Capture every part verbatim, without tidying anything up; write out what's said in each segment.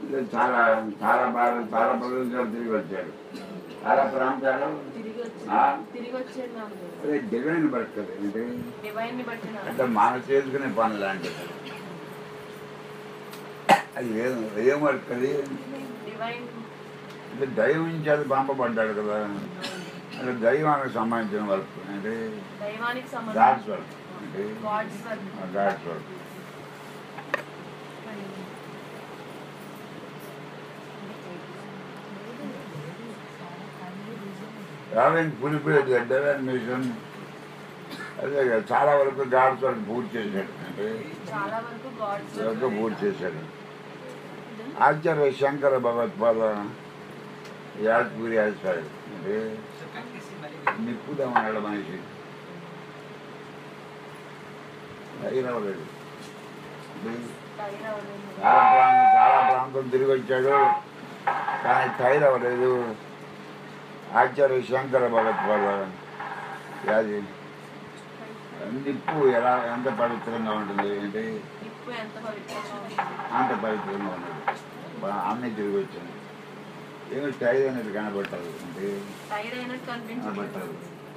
చాలా చాలా బాగా చాలా ప్రదేశాలు తిరిగి వచ్చాడు. చాలా ప్రాంతాలు అదే డివైన్ బట్టి కదా అంటే మనం చేసుకునే పని లాంటిది. అది ఏం ఏం వర్క్ అది అంటే దైవం నుంచి అది పంపబడ్డాడు కదా. అంటే దైవానికి సంబంధించిన వర్క్ అంటే గాడ్స్ వర్క్ అంటే గాడ్స్ వర్క్. రావడానికి పులిపోయేది డివైన్ మిషన్ అదే కదా. చాలా వరకు గాడ్స్ వర్క్ పూర్తి చేశాడు అంటే వరకు పూర్తి చేశాడు. ఆచార్య శంకర భగవత్పాద యాజ్పూరి ఆచార్య అంటే నిప్పుదామన్నాడు మనిషి అయినవలేదు. చాలా ప్రాంతం చాలా ప్రాంతం తిరిగి వచ్చాడు కానీ టైర్ అవ్వలేదు. ఆచార్య శంకర భగవత్పాద యాది నిప్పు ఎలా ఎంత పవిత్రంగా ఉంటుంది అంటే అంత పవిత్రంగా ఉన్నది. అన్నీ తిరిగి వచ్చాను. ఏమో టైర్ అనేది కనబట్టారు అంటే కనబట్టారు.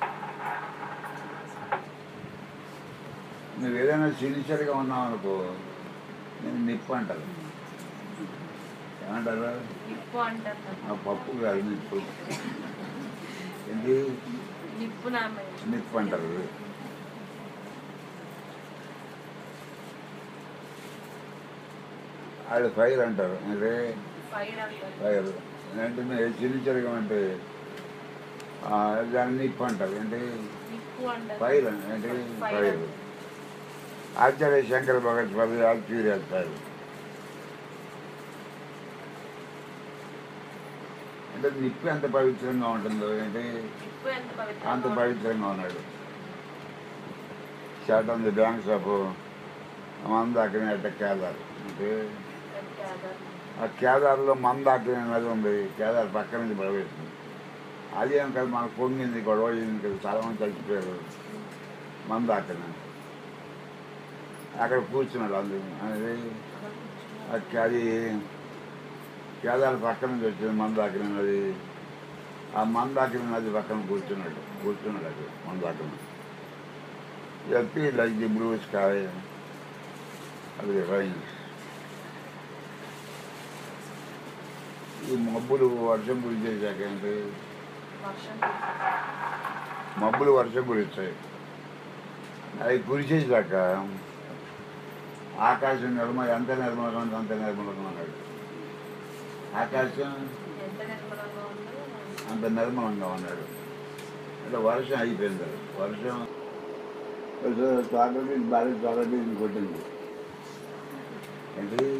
నువ్వు ఏదైనా సిన్సియర్గా ఉన్నావు అనుకో నేను నిప్పు అంటారు. ఏమంటారు? పప్పు కాదు నిప్పు. ఏంటి నిప్పు అంటారు. అది ఫైర్ అంటారు. అంటే ఫైర్ అంటే సిన్సియర్గా అంటే దాన్ని నిప్పు అంటారు. అంటే ఫైర్ అంటే ఫైర్. ఆచార్య శంకర భగవత్పాద యాజ్పూరి వేస్తారు. అంటే నిప్పు ఎంత పవిత్రంగా ఉంటుందో అంటే అంత పవిత్రంగా ఉన్నాడు. Short on the banks of Mandakini అంటే కేదార్. అంటే ఆ కేదార్లో మందాకిని నది ఉంది. కేదార్ పక్క నుంచి ప్రవేశింది. అది ఏం కదా మనకు పొంగింది గొడవ అయింది కదా. చాలామంది చచ్చిపోయారు. మందాకిని అక్కడ కూర్చున్నాడు. అందు అది అది కేదార్ పక్క నుంచి వచ్చింది మందాకిని నది. ఆ మందాకిని నది పక్కన కూర్చున్నాడు కూర్చున్నాడు అది మందాకిని చెప్పి లైక్ ది బ్లూ స్కై అది రైన్స్. ఈ మబ్బులు వర్షం కురిచేసాక ఏంటి మబ్బులు వర్షం కురిస్తాయి. అవి కురిచేసాక ఆకాశం నిర్మల ఎంత నిర్మలంగా ఉంది అంత నిర్మలంగా ఉన్నాడు. ఆకాశం అంత నిర్మలంగా ఉన్నాడు. అంటే వర్షం అయిపోయింది. వర్షం తోటకి భారీ తోటకి కొట్టింది. ఏంటి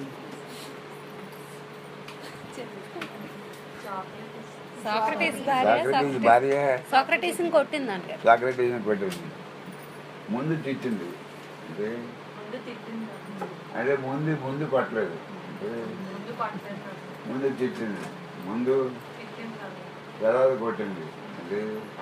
భార్య సాక్రటీస్ని కొట్టిందంటే సాక్రటీస్ని కొట్టింది. ముందు తిట్టింది అంటే అంటే ముందు ముందు కొట్టలేదు. ముందు తిట్టింది. ముందు తర్వాత కొట్టింది. అంటే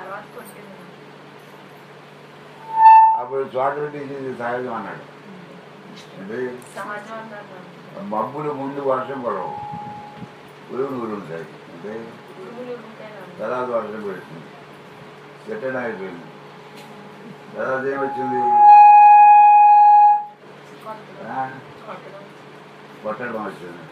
అప్పుడు సాక్రటీస్ ఇది సహజం అన్నాడు. అంటే మబ్బులు ముందు వర్షం పడవు, ఉరువులు ఉరుంటాయి. అంటే తర్వాత వర్షం పడుతుంది. సెటన్ అయిపోయింది. తర్వాత ఏమొచ్చింది? కొట్టడం వచ్చింది.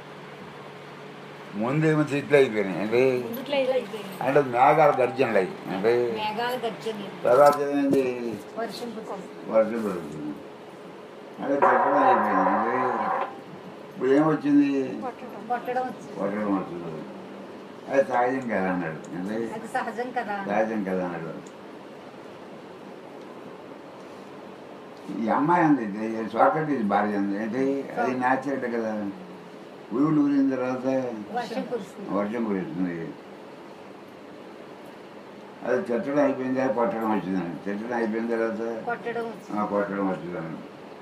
ముందేమో తిట్లు అయిపోయినాయి. అంటే అంటే మేఘాలు గర్జనలు అయ్యి. అంటే తర్వాత ఏమైంది? వర్షం పడుతుంది. అంటే కొట్టడం అయిపోయింది. అంటే ఇప్పుడు ఏమొచ్చింది? కొట్టడం వచ్చింది. అది సహజం కదా అన్నాడు. అంటే సహజం కదా అన్నాడు. ఈ అమ్మాయి అంది సాక్రటీస్ భార్య అంది. అంటే అది న్యాచురల్ కదా. ఊరులు ఊరిన తర్వాత వర్షం కురుస్తుంది. అది చెట్టడం అయిపోయింది. కొట్టడం వచ్చిందని. చెట్టడం అయిపోయిన తర్వాత కొట్టడం వచ్చిందని.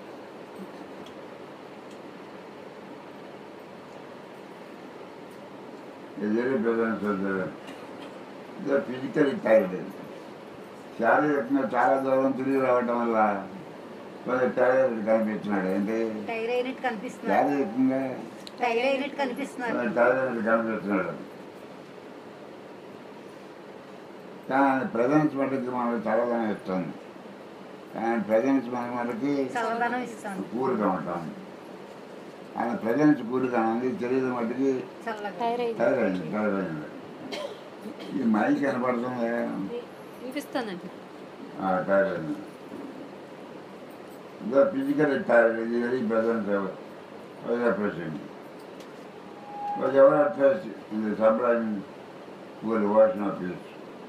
ఎదురు ప్రధాన ఫిజికల్ టైర్డ్ శారీరకంగా చాలా దూరం తిరిగి రావటం వల్ల కొంచెం టైర్ కనిపిస్తున్నాడు. ఏంటి టైర్ అయినట్టు కనిపిస్తున్నాడు. టైర్ ఎక్కువగా టైర్ అయినట్టు కనిపిస్తున్నాడు. టైర్ అయినట్టు కనిపిస్తున్నాడు. కానీ ప్రజెన్స్ మటుకి మనకు చల్లదనం ఇస్తుంది. కానీ ప్రజెన్స్ మన మనకి చల్లదనం ఇస్తాను. కూరుగా ఉంటాం. ఆయన ప్రజెన్స్ కూరుగా ఉంది. శరీరం మటుకి చల్లగా టైర్ అయింది. టైర్ అయింది. ఈ మైక్ కనపడుతుంది వినిపిస్తుందండి. టైర్ అయింది. ఇంకా ఫిజికల్ టైర్ ఇది very present representing. But ever at first in the sublime cool version of this.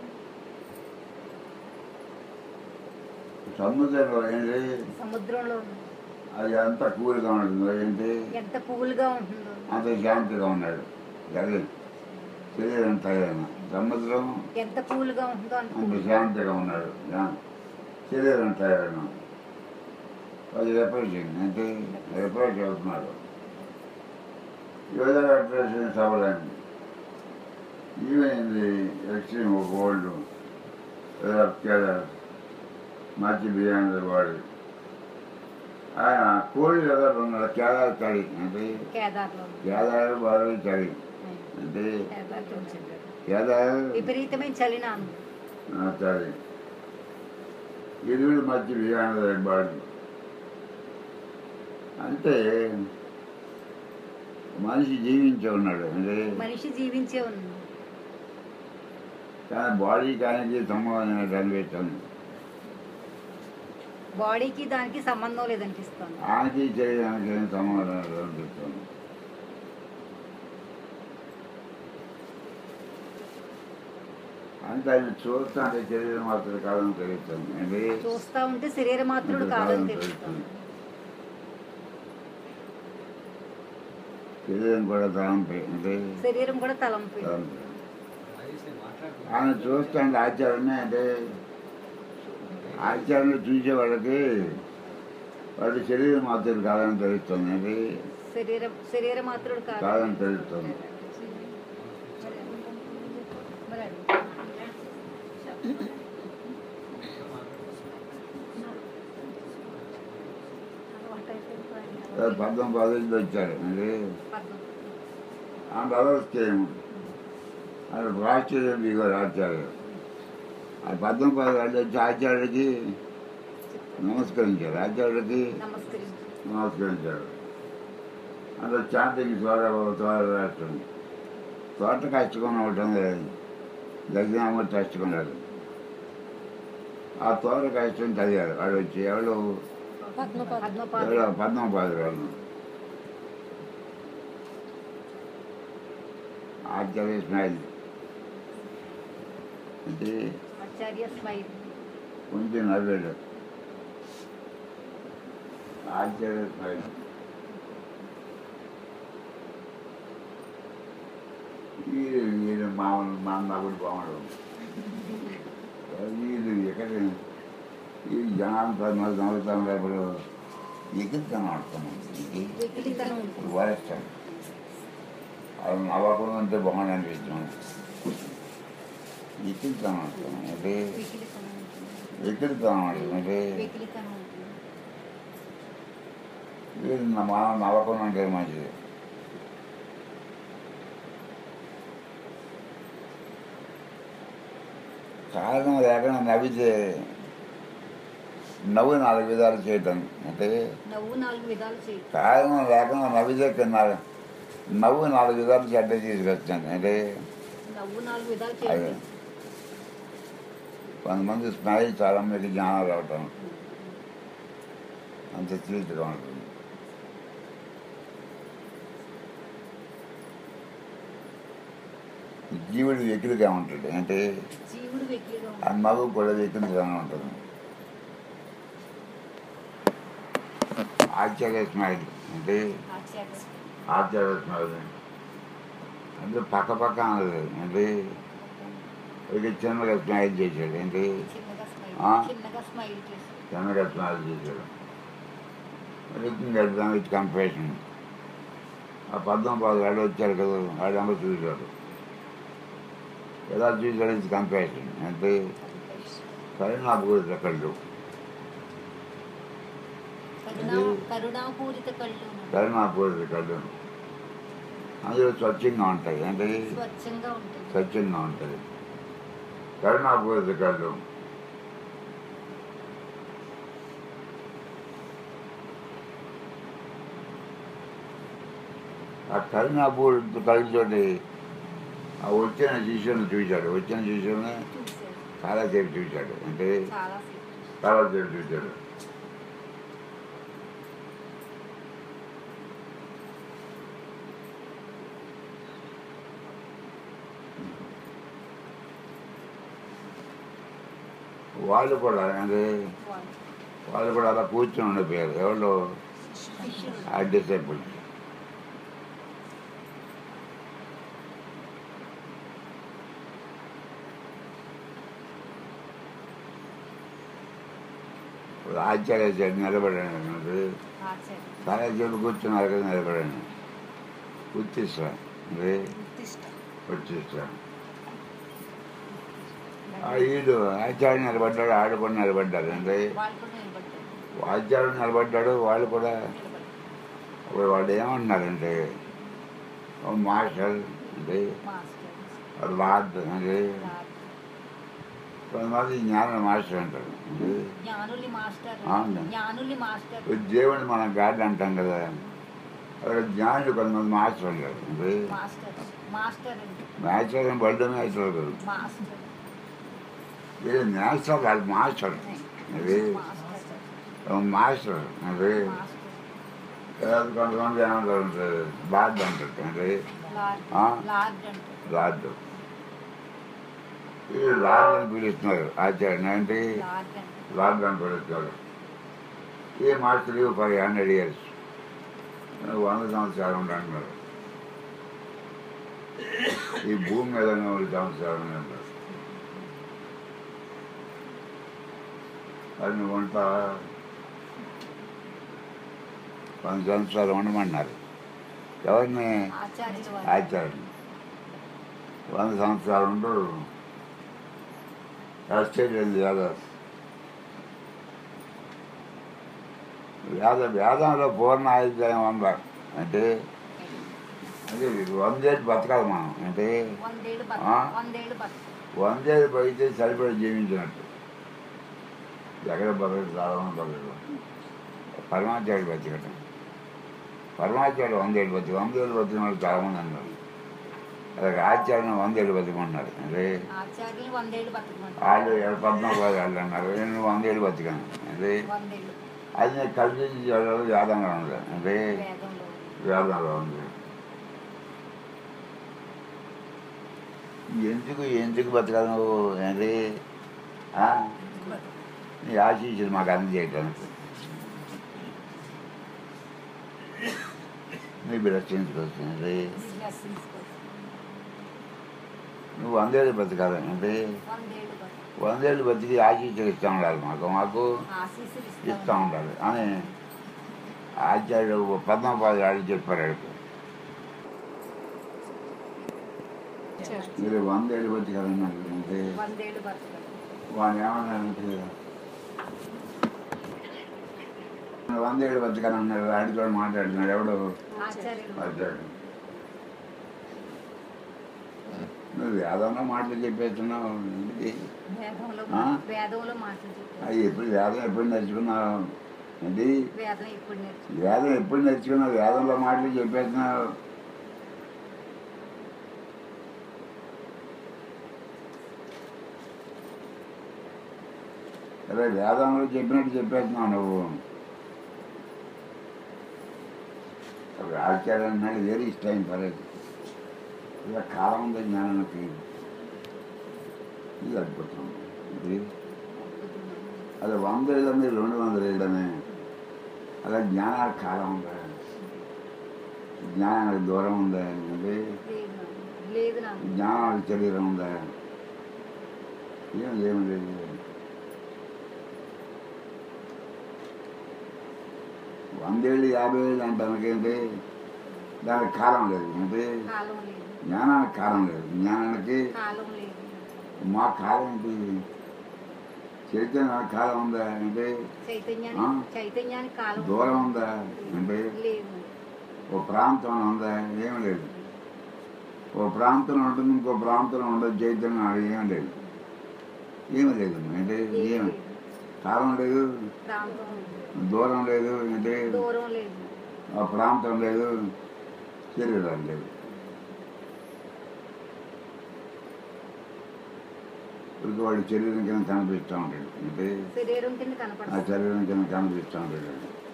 సముద్రంలో ఏంటి సముద్రంలో అది అంత కూల్గా ఉంటుందో ఏంటి ఎంత కూల్గా ఉంటుందో అంత శాంతిగా ఉన్నాడు. జరిగింది శరీరం తగిన సముద్రం ఎంత కూల్గా ఉంటుందో అంత శాంతిగా ఉన్నాడు. శరీరం తయారైన అది రిప్రజెంట్ అంటే రిప్రజెంట్ అవుతున్నాడు. యోగా రిప్రజెంట్ అవ్వడానికి even in the extreme of world much beyond the world. ఆయన కోడి ఎదురు ఉన్నాడు. కేదార్ చలి అంటే కేదారు బాగా చలి అంటే కేదారు విపరీతమైన చలి చలి ఇరువుడు మధ్య బియాండ్ ది బాడీ. అంటే మనిషి జీవించే ఉన్నాడు. అంటే మనిషి జీవించే ఉన్నాడు. కానీ బాడీ దానికి సంబంధం కనిపిస్తుంది. బాడీకి దానికి సంబంధం లేదనిపిస్తుంది. ఆయనకి శరీరానికి ఏం సంబంధం అనిపిస్తుంది. అంటే ఆయన చూస్తా అంటే శరీరం మాత్రం కాదని తెలుస్తుంది. అంటే చూస్తా ఉంటే శరీరం మాత్రుడు కాదని తెలుస్తుంది. శరీరం కూడా తలంపే అంటే శరీరం కూడా తలంపే. ఆయన చూస్తాంటే ఆచారమే అంటే ఆచారంలో చూసే వాళ్ళకి వాడి శరీరం మాత్రం కాదని తెలుస్తుంది. అంటే శరీరం శరీరం మాత్రుడు కాదని తెలుస్తుంది. పద్మం పదవిలో వచ్చాడు. అంటే అండ్ అదర్స్ కేమ్ అది రాష్ట్రీయ దిగారు ఆచార్యులు. ఆ పద్మం పదవి వచ్చి ఆచార్యుడికి నమస్కరించారు. ఆచార్యుడికి నమస్కరించారు. అందులో చాంతికి తోట తోట రాష్ట్రం తోట కష్టకొని ఉంటుంది. దగ్గినామ కష్టకున్నాడు. ఆ తోట కష్టం చదివారు. వాడు వచ్చి ఎవరు పద్మపాదులు వాళ్ళు ఆచార్య స్మైల్ అంటే కొంచెం నవ్వాడు. ఆచార్య స్మైల్ వీడు మామూలు మా నవ్వుడు బాగుండవు. వీడు ఎక్కడ ఈ జనాంతా నవ్వుతాం. ఇప్పుడు ఎగిరితనం ఆడుతున్నాం. ఇప్పుడు వాయిస్తాం. అది నవ్వకుండా అంటే బాగుంది అనిపిస్తున్నాం. ఎగిరితనం ఆడుతున్నాం. అంటే ఎగిరితనం ఆడుతున్నాం. అంటే వీడు మనం నవ్వకుండా అంటే మంచిది. కారణం లేకుండా నవ్వితే నవ్వు నాలుగు విధాలు చేయటం. అంటే కారణం లేకుండా నవ్వితే నవ్వు నాలుగు విధాలు చెడ్డ తీసుకొచ్చాను. అంటే అదే కొంతమంది స్మైల్ చాలా మీకు జ్ఞానం రావటం అంత తీర్చుగా ఉంటుంది. జీవుడు వెకిలిగా ఉంటాడు. అంటే ఆ నవ్వు కూడా వెకిలిగా ఉంటుంది. ఆచార్య స్మైల్ అంటే ఆచార్య స్మైల్ అంటే పక్క పక్క అనదు. అంటే ఒక చిన్నగా స్మైల్ చేశాడు. అంటే చిన్నగా స్మైల్ చేశాడు. With compassion. ఆ పద్మపాదు వాడు వచ్చారు కదా, వాడేమో చూశాడు. ఎలా చూశాడు? It's compassion. అంటే సరే నాకు కూడా కళ్ళు కరుణా కరుణాపూరిత కళ్ళు కరుణాపూరిత కళ్ళు అందులో స్వచ్ఛంగా ఉంటాయి అంటే స్వచ్ఛంగా ఉంటుంది. స్వచ్ఛంగా ఉంటుంది కరుణాపూరిత కళ్ళు. ఆ కరుణాపూరిత కళ్ళతోటి ఆ వచ్చిన శిష్యుని చూశాడు. వచ్చిన శిష్యుని చూశారు. చాలాసేపు చూశాడు అంటే చాలా సేపు. చాలాసేపు చూశాడు. వాళ్ళు కూడా అంటే వాళ్ళు వాళ్ళు కూడా అలా కూర్చొని ఉండిపోయారు. ఎవరు శిష్యులు. ఆ డిసైపుల్. ఆచార్య నిలబడాను ఆచార్య. చాలా చెడు కూర్చున్నారు కదా నిలబడాను. ఉత్తిష్ట అంటే ఉత్తిష్ట. ఉత్తిష్ట. ఆ ఈడు ఆచార్య నిలబడ్డాడు, ఆడు కూడా నిలబడ్డారు అంటే వాళ్ళు కూడా నిలబడ్డారు. ఆచార్యుడు నిలబడ్డాడు, వాళ్ళు కూడా నిలబడ్డారు. ఇప్పుడు వాళ్ళు ఏమన్నారంటే ఓ మాస్టర్ అంటే మాస్టర్. లార్డ్ అంటే లార్డ్. కొంతమంది జ్ఞాన మాస్టర్ అంటారు. అంటే జ్ఞానులి మాస్టర్. అవును. జ్ఞానులి మాస్టర్. ఇప్పుడు దేవుని మనం గాడ్ అంటాం కదా, అక్కడ జ్ఞానులు కొంతమంది మాస్టర్ అంటారు. అంటే మాస్టర్. మాస్టర్ అండి. మాస్టర్ బడ్డ మాస్టర్ కదా, మాస్టర్. ఇది మాస్టర్ వాళ్ళు మాస్టర్ అది మాస్టర్. మాస్టర్ అంటే మాస్టర్. తర్వాత కొంతమంది ఏమంటారు అంటే లార్డ్ అంటారు. అంటే లార్డ్. ఆ? లార్డ్ అంటారు. లార్డ్ ఇది లార్డ్ అని పిలుస్తున్నారు ఆచార్య అంటే లార్డ్ అంటారు. లార్డ్ అని పిలుస్తారు. ఏ మాస్టర్ ఫైవ్ హండ్రెడ్ ఇయర్స్ వంద సంవత్సరాలు ఉంటున్నారు. ఈ భూమి మీద నూరు సంవత్సరాలు ఉంటారు. అది నువ్వు వంట వంద సంవత్సరాలు ఉండమన్నారు. ఎవరిని? ఆచార్యులు వారు. ఆచార్యులు. వంద సంవత్సరాలు ఉంటూ ఆశ్చర్యం వేద వేద వేదంలో పూర్ణ ఆయుర్దాయం వంద అంటే అంటే వందేళ్ళు బతకాలి మనం. అంటే వందేళ్ళు ఆ? బతక వందేళ్ళు బతక వందేళ్ళు బతికితే సరిపడి జీవించినట్టు. ఎక్కడ బతకదు, చాలా బతకదు. పరమాచార్యుడు బతికటం. పరమాచార్యుడు వందేళ్ళు బతికి వందేళ్ళు బతికిన వాళ్ళు చాలామంది అన్నారు. అలాగే ఆచార్యం వందేళ్ళు బతికమన్నారు. అంటే ఆచార్యులు వందేళ్ళు బతకమంటారు. వాళ్ళు పద్నాలుగు వాళ్ళు అన్నారు, నేను వందేళ్ళు బతికాను. అంటే వందేళ్ళు అది నేను కల్పించి చేయడం వేదంగా ఉంది. అంటే వేదంలో. వేదంలో ఉంది. ఎందుకు ఎందుకు బతకాలి నువ్వు? అంటే ఆ? నీ ఆశీస్సులు మాకు అందజేయటానికి, నీ బ్లెస్సింగ్స్ వస్తుంది. Blessings కోసం. నువ్వు వందేళ్ళు బతకాలి. అంటే వందేళ్ళు బతక వందేళ్ళు బతికి ఆశీస్సులు ఇస్తూ ఉండాలి మాకు మాకు ఆశీస్సులు ఇస్తూ ఇస్తాం. ఉండాలి అని ఆచార్యుడు పద్మపాదులు ఆడి చెప్పారు. ఆడికి మీరు వందేళ్ళు బతికాలన్నారు. అంటే వందేళ్ళు బతకడం. వాడు ఏమన్నారంటే వందేళ్ళు బతికాలన్నారు. ఆడితో మాట్లాడుతున్నాడు ఎవడు? ఆచార్యులు ఆచార్యుడు. నువ్వు వేదంలో మాటలు చెప్పేస్తున్నావు. ఏంటి? వేదంలో ఆ? వేదంలో మాటలు చెప్పారు. అది ఎప్పుడు వేదం ఎప్పుడు నేర్చుకున్నావు? ఏంటి వేదం ఇప్పుడు నేర్చు వేదం ఎప్పుడు నేర్చుకున్నావు? వేదంలో మాటలు చెప్పేస్తున్నావు. అరే వేదంలో చెప్పినట్టు చెప్పేస్తున్నావు నువ్వు. ఆచార్యం అన్నాడు వెరీ ఇష్టం పర్లేదు. ఇలా కాలం ఉంది జ్ఞానానికి. ఇది అద్భుతం. ఇది అది వంద ఏళ్ళని రెండు వందల ఏళ్ళనే అలా జ్ఞానానికి కాలం ఉందా? జ్ఞానానికి దూరం ఉందా? అంటే లేదు లేదు నాకు జ్ఞానానికి శరీరం ఉందా? ఏం ఏం లేదు. వందేళ్ళు యాభై ఏళ్ళు అంటానికేంటి? దానికి కాలం లేదు. అంటే కాలం లేదు. జ్ఞానానికి కాలం లేదు. జ్ఞానానికి కాలం లేదు. మా కాలం ఏంటి? చైతన్య కాలం ఉందా అంటే చైతన్యానికి ఆ? చైతన్యానికి కాలం దూరం ఉందా అంటే లేదు. ఓ ప్రాంతం ఉందా ఏం లేదు. ఓ ప్రాంతంలో ఉంటుంది, ఇంకో ప్రాంతంలో ఉండదు. చైతన్యం అది ఏం లేదు, ఏమి లేదు అంటే ఏమీ ఏం లేదు. కాలం లేదు, ప్రాంతం లేదు. దూరం లేదు అంటే దూరం లేదు. ఆ ప్రాంతం లేదు, శరీరం లేదు. ఇప్పుడు వాడి శరీరం కింద కనిపిస్తూ ఉంటాడు అంటే శరీరం కింద ఆ కనపడుతుంది. శరీరం కింద కనిపిస్తూ ఉంటాడు.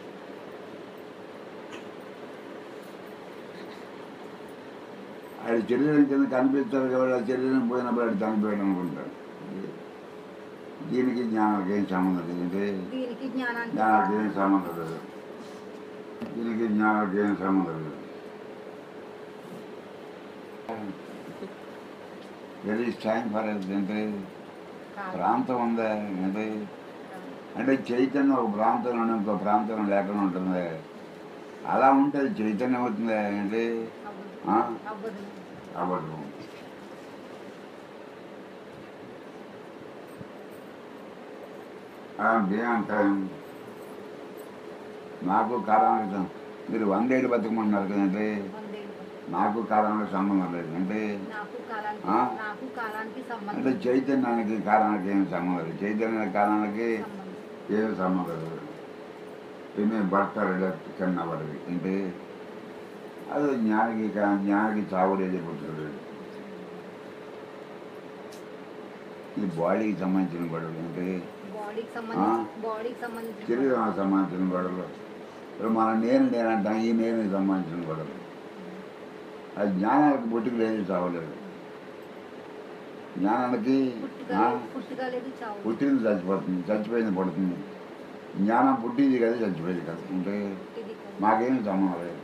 ఆడి శరీరం కింద కనిపిస్తాడు కాబట్టి ఆ శరీరం పోయినప్పుడు ఆడు చనిపోయాడు అనుకుంటాడు. దీనికి జ్ఞానానికి ఏం సంబంధం లేదు అంటే దీనికి జ్ఞానానికి జ్ఞానానికి ఏం సంబంధం లేదు. దీనికి జ్ఞానానికి ఏం సంబంధం లేదు. వెరీ టైం ఫర్ అంటే కాలం. ప్రాంతం ఉందా అంటే అంటే చైతన్యం ఒక ప్రాంతంలో ఇంకో ప్రాంతంలో లేకుండా ఉంటుంది. అలా ఉంటే అది చైతన్యం అవుతుందా అంటే అవ్వదు. ఆ? అవ్వదు. అవ్వదు. అంటే నాకు కాలానికి మీరు వందేళ్ళు బతుకమంటున్నారు కదంటే వందేళ్ళు. నాకు కాలానికి సంబంధం లేదు అంటే నాకు కాలానికి ఆ? నాకు కాలానికి అంటే సంబంధం చైతన్యానికి కాలానికి ఏమి సంబంధం లేదు. చైతన్య కాలానికి సంబంధం. ఏమి సంబంధం లేదు. ఏమే భర్త కన్నా పడది అంటే అది జ్ఞానికి కా- జ్ఞానికి చావుడేది పుట్టుడు. ఈ బాడీకి సంబంధించిన గొడవలు అంటే బాడీకి సంబంధించి బాడీకి సంబంధించి శరీరానికి సంబంధించిన గొడవలు. ఇప్పుడు మన నేను నేనంటాం ఈ నేను సంబంధించిన గొడవలు. అది జ్ఞానానికి పుట్టుకు లేదు, చావలేదు. జ్ఞానానికి పుట్టుక ఆ, పుట్టుక లేదు, చావు. పుట్టింది చచ్చిపోతుంది, చచ్చిపోయింది పడుతుంది. జ్ఞానం పుట్టింది కదా, చచ్చిపోయింది కదా. అంటే ఇది కాదు. మాకేం సంబంధం లేదు.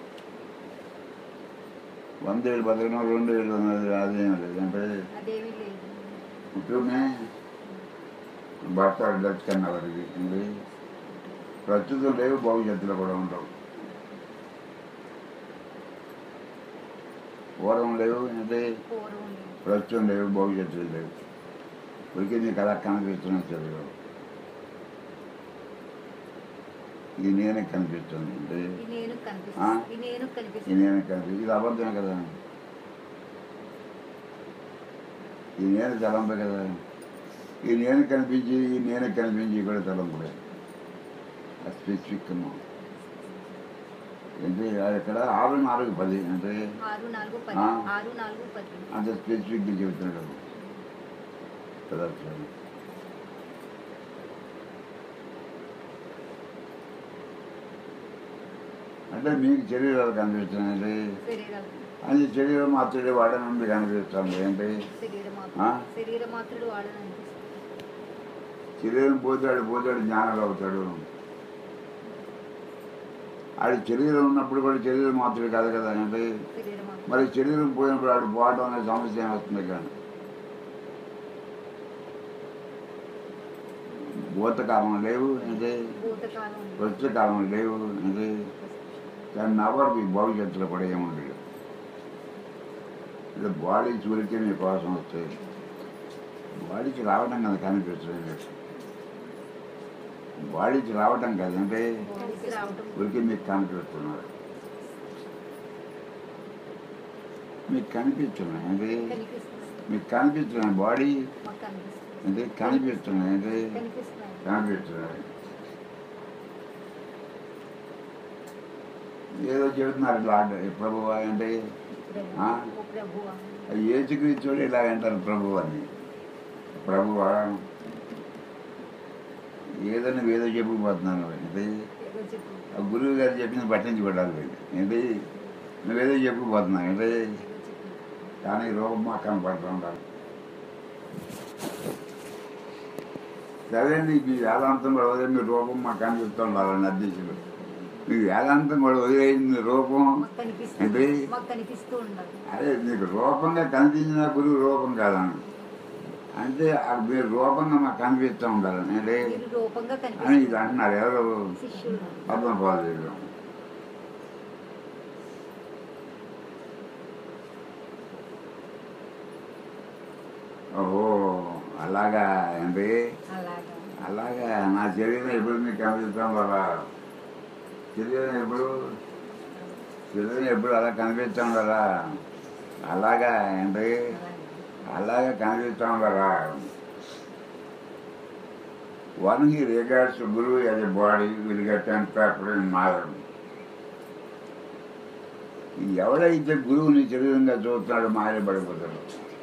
వందేళ్ళు బతకడం రెండు ఏళ్ళు ఉన్నది అదేం లేదు. అంటే అదేమీ లేదు. పుట్టునే భర్త దక్షిణ వరకు అంటే ప్రస్తుతం లేవు, భవిష్యత్తులో కూడా ఉండవు. పూర్వం లేవు అంటే పూర్వం లేదు. ప్రస్తుతం లేవు, భవిష్యత్తులో లేవు. ఉరికి నీకు అలా కనిపిస్తున్న చదువు ఇది నేనే కనిపిస్తుంది అంటే ఈ నేను ఆ? కనిపిస్తుంది. ఈ నేను ఈ కనిపిస్తుంది. నేనే కనిపి ఇది అబద్ధమే కదా. ఈ నేను తలంపే కదా. ఈ నేను కనిపించి ఈ నేనే కనిపించి కూడా తలంపే. అది స్పెసిఫిక్ అంటే ఇక్కడ ఆరు నాలుగు పది అంటే ఆరు నాలుగు పది. ఆ? ఆరు నాలుగు పది. అంత స్పెసిఫిక్గా చెబుతున్నాడు పదార్థాలు. అంటే మీకు శరీరాలు కనిపిస్తున్నాయండి. శరీరాలు అది శరీరం మాత్రమే వాడని మీకు కనిపిస్తుంది ఏంటి శరీరం ఆ? మాత్రం శరీర మాత్రుడు వాడని శరీరం పోతాడు పోతాడు జ్ఞానాలు అవుతాడు. ఆడి శరీరం ఉన్నప్పుడు కూడా శరీరం మాత్రమే కాదు కదా అంటే శరీరం మాత్రం మరి శరీరం పోయినప్పుడు ఆడు పోవడం అనే సమస్య ఏమొస్తుంది కానీ భూతకాలం లేవు అంటే భూతకాలం ఉంది. ప్రస్తుత కాలం లేవు అంటే కానీ నవరికి భవిష్యత్తులో కూడా ఏముండదు. ఇది బాడీ చూరికే మీ కోసం వస్తాయి. బాడీకి రావడం కదా కనిపిస్తుంది. బాడీకి రావడం కదంటే బాడీకి రావటం ఊరికే మీకు కనిపిస్తున్నారు. మీకు కనిపిస్తున్నాయి అంటే కనిపిస్తుంది. మీకు కనిపిస్తున్నాయి. బాడీ మాకు కనిపిస్తుంది. అంటే కనిపిస్తున్నాయి అంటే కనిపిస్తున్నాయి. కనిపిస్తున్నాయి. ఏదో చెబుతున్నారు ఇట్లా ప్రభు అంటే ఆ? ఓ ప్రభువా. ఏసుక్రీస్తుడు ఇలా అంటారు ప్రభు అని. ప్రభువా ఏదో నువ్వు ఏదో చెప్పుకుపోతున్నాను అంటే ఏదో చెప్పు. ఆ గురువు గారు చెప్పింది పట్టించి పెట్టాలి ఏంటి నువ్వేదో చెప్పుకుపోతున్నావు అంటే ఏదో చెప్పు. కానీ రూపం మాకు కనపడుతూ ఉండాలి. సరే నీకు మీ వేదాంతం కూడా వదిలే మీ రూపం మాకు కనిపిస్తూ ఉండాలని అధ్యక్షుడు. మీ వేదాంతం కూడా వదిలేయింది రూపం మాకు కనిపిస్తుంది. అంటే మాకు కనిపిస్తూ ఉండాలి. అదే నీకు రూపంగా కనిపించిన గురువు రూపం కాదని అంటే అది మీరు రూపంగా మాకు కనిపిస్తూ ఉండాలని అంటే మీరు రూపంగా అని ఇది కనిపిస్తుంది. అంటున్నారు ఎవరు శిష్యుడు పద్మపాదుడు. ఓహో అలాగా అంటే అలాగా అలాగా నా శరీరం ఎప్పుడు మీకు కనిపిస్తాం వల్ల శరీరం ఎప్పుడు శరీరం ఎప్పుడు అలా కనిపిస్తాం కదా అలాగా ఏంటి అలాగే కనిపిస్తాం కదా one he regards guru as a body will get and paper in మారం. ఎవడైతే గురువుని శరీరంగా చూస్తున్నాడో మాయ పడిపోతాడు.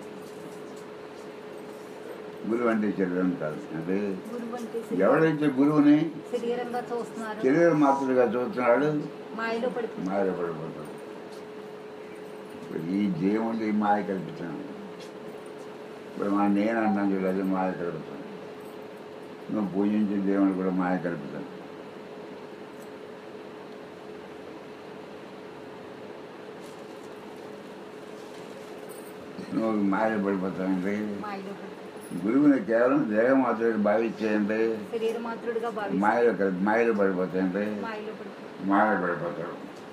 గురువు అంటే శరీరం కాదు అంటే గురువు అంటే ఎవడైతే గురువుని శరీరంగా చూస్తున్నారు శరీరం మాత్రగా చూస్తున్నాడు మాయలో పడిపోతారు. మాయ పడిపోతాడు. ఇప్పుడు ఈ దేవుడి మాయ కల్పించాను. ఇప్పుడు మా నేను అన్నాను చూడు అది మాయ కలుపుతాను. నువ్వు పూజించిన దేవుని కూడా మాయ కలుపుతాను. నువ్వు మాయ పడిపోతావంటే మాయలో పడిపోతారు. గురువుని కేవలం దేహం మాత్రమే భావించేయంటే శరీర మాత్రుడుగా భావిస్తారు. మాయలో కలిపి మాయలో పడిపోతాయంటే మాయలో పడిపోతారు. మాయ పడిపోతాడు.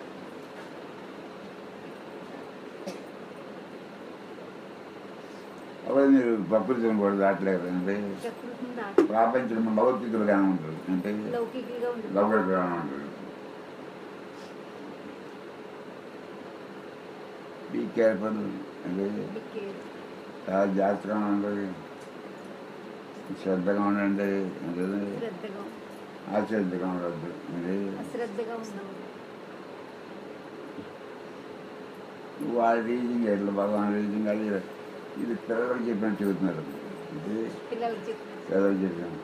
అప్పుడు మీరు ప్రకృతిని కూడా దాటలేరు అంటే ప్రకృతిని దాటి ప్రాపంచం లౌకికులుగానే ఉంటుంది అంటే లౌకికంగా ఉంటుంది. లౌకికులుగానే ఉంటుంది. బీ కేర్ఫుల్ అంటే దిక్కే చాలా జాగ్రత్తగా ఉండాలి, శ్రద్ధగా ఉండండి అంటే శ్రద్ధగా అశ్రద్ధగా ఉండద్దు అంటే అశ్రద్ధగా ఉండవు. వాళ్ళ రీజింగ్ ఎట్లా భగవాన్ రీజింగ్ అది ఇది పిల్లలకు చెప్పినట్టు చెబుతున్నారు. ఇది పిల్లలకి చెప్పిన పిల్లలకు చెప్పాను.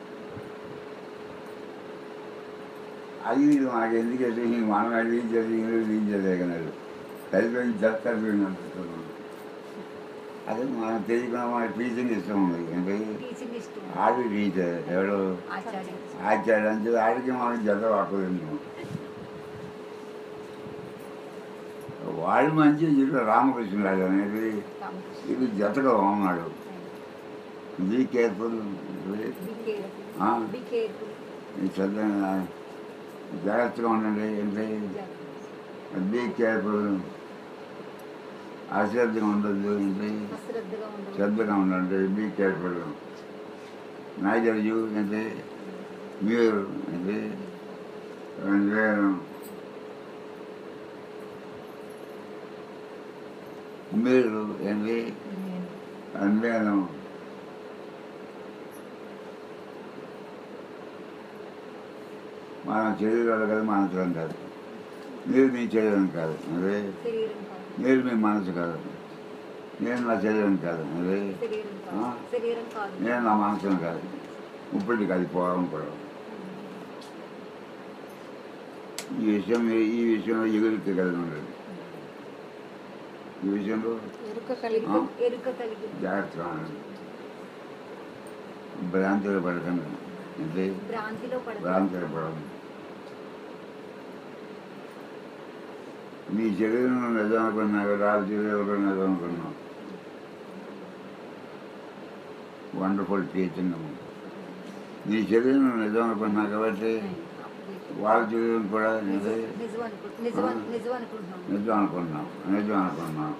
అది ఇది మనకి ఎందుకంటే మనం రీచ్ చేసి ఇంగ్లీష్ రీచ్ చేసేయగలరు సరిపోయి జరుగుతుంది. అదే మనం తెలియకుండా మన టీచింగ్ ఇష్టం ఉంది అంటే టీచింగ్ ఇష్టం. ఆడి టీచర్ ఎవడు ఆచార్య ఆచార్య అంటే ఆడికి మనం జత వాకులు వాడు మంచి ఇట్లా రామకృష్ణుడు అనేది రామకృష్ణ. ఇది జతగా ఉన్నాడు. Be careful Be careful. Be careful. శ్రద్ధ జాగ్రత్తగా ఉండండి అంటే బీ కేర్ఫుల్. అశ్రద్ధగా ఉండద్దు అంటే అశ్రద్ధగా ఉండవు. శ్రద్ధగా ఉండండి బీ కేర్ఫుల్. నైదర్ యూ అంటే మీరు అంటే వేరు మీరు ఏంటి నేను మన శరీరాలు కాదు మనసులం కాదు. మీరు మీ శరీరం కాదు అదే శరీరం కాదు. మీరు మీ మనసు కాదు. నేను నా శరీరం కాదు అదే శరీరం కాదు. శరీరం కాదు. నేను నా మనసును కాదు. ఇప్పటికి అది పోవడం కూడా ఈ విషయం ఈ విషయంలో ఎగురికి కలిగి ఉండదు. ఈ విషయంలో ఎరుక కలిగి ఎరుక కలిగి జాగ్రత్తగా ఉండండి. భ్రాంతిలో పడకండి అంటే భ్రాంతిలో పడదు. భ్రాంతిలో పడదు. మీ శరీరం నిజం అనుకున్నావు, రాజు శరీరం నిజం అనుకున్నావు. Wonderful teaching. నీ శరీరం నిజం అనుకున్నావు కాబట్టి వాళ్ళ శరీరం కూడా నిజం నిజం అనుకు నిజం అను- నిజం అనుకుంటున్నాం. నిజం అనుకున్నాం నిజం అనుకున్నాం.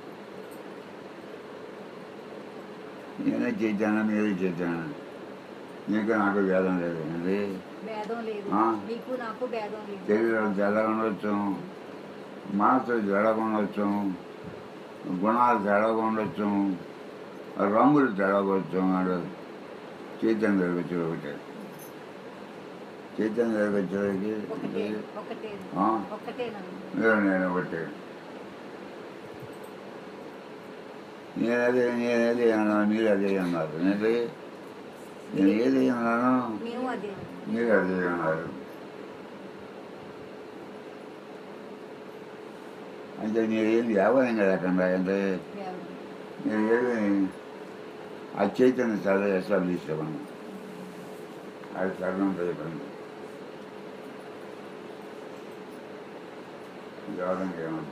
నేనే చేశాను మీరే చేశాను. నీకు నాకు భేదం లేదు అంటే భేదం లేదు. ఆ. మీకు నాకు భేదం లేదు. శరీరం తెల్లగా ఉండొచ్చు, మనసు తెల్లగా ఉండొచ్చు, గుణాలు తెల్లగా ఉండొచ్చు, రంగులు తెల్లగొచ్చు. అన్నాడు చైతన్య వచ్చి ఒకటే. చైతన్య వచ్చేసరికి ఒకటే ఒకటే ఆ. ఒకటేనా మీరు నేను ఒకటే. నేనదే నేనేది అన్నాను, మీరు అదే అన్నారు. నేనే నేను ఏది అన్నాను, మేము అదే మీరు అదే అన్నారు. అంటే నేను ఏది వ్యాపారం లేకుండా అంటే భేదం. నేను ఏది ఆ చైతన్య చాలా ఎస్టాబ్లిష్ అవ్వను. అది సరణం చెప్పండి. గౌరవంగా ఏమన్నా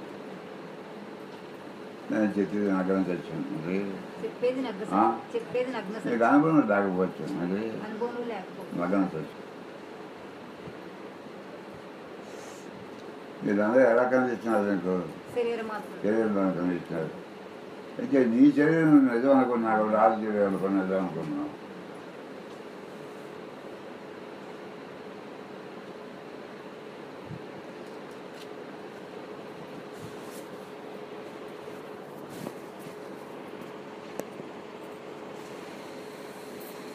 నేను చెప్పేది నగరం తెచ్చాను. అది చెప్పేది నగ్న ఆ. చెప్పేది నగ్న నీకు సత్యం. అనుభవం రాకపోవచ్చు. అది అనుభవం లేకపోతే నగరం తెచ్చు. మీరు అందరూ ఎలా కనిపిస్తున్నారు నీకు? శరీరం మాత్రం శరీరంలో కనిపిస్తున్నారు. అయితే నీ శరీరం నిజం అనుకున్నావు, రాజు శరీరం అనుకున్నా నిజం అనుకున్నావు.